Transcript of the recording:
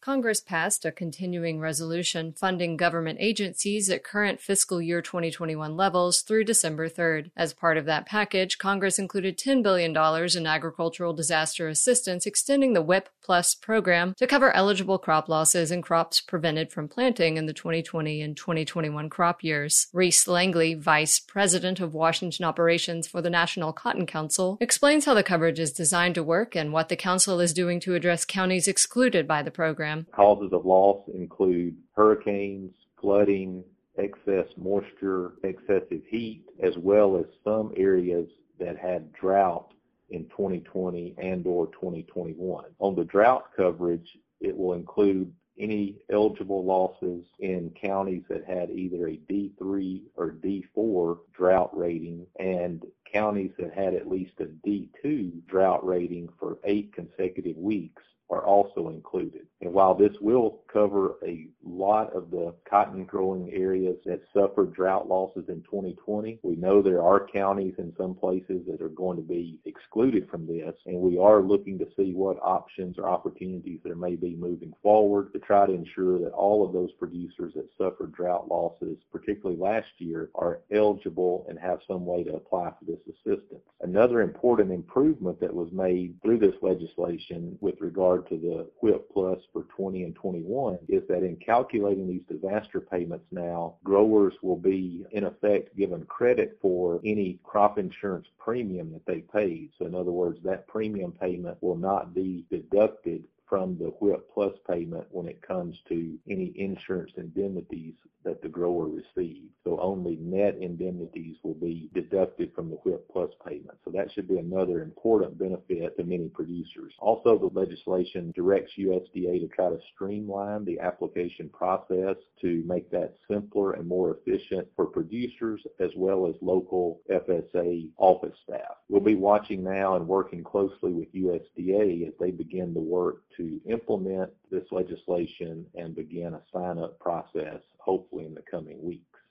Congress passed a continuing resolution funding government agencies at current fiscal year 2021 levels through December 3rd. As part of that package, Congress included $10 billion in agricultural disaster assistance, extending the WIP Plus program to cover eligible crop losses and crops prevented from planting in the 2020 and 2021 crop years. Reese Langley, Vice President of Washington Operations for the National Cotton Council, explains how the coverage is designed to work and what the council is doing to address counties excluded by the program. Causes of loss include hurricanes, flooding, excess moisture, excessive heat, as well as some areas that had drought in 2020 and/or 2021. On the drought coverage, it will include any eligible losses in counties that had either a D3 or D4 drought rating and counties that had at least a D2 drought rating for 8 consecutive weeks are also included. And while this will cover a lot of the cotton growing areas that suffered drought losses in 2020, we know there are counties in some places that are going to be excluded from this, and we are looking to see what options or opportunities there may be moving forward to try to ensure that all of those producers that suffered drought losses, particularly last year, are eligible and have some way to apply for this assistance. Another important improvement that was made through this legislation with regard to the WIP Plus for 20 and 21 is that in calculating these disaster payments now, growers will be in effect given credit for any crop insurance premium that they paid. So in other words, that premium payment will not be deducted from the WIP Plus payment when it comes to any insurance indemnities that the grower received. So only net indemnities will be deducted from the WIP Plus payment. So that should be another important benefit to many producers. Also, the legislation directs USDA to try to streamline the application process to make that simpler and more efficient for producers as well as local FSA office staff. We'll be watching now and working closely with USDA as they begin the work to implement this legislation and begin a sign-up process, hopefully in the coming weeks.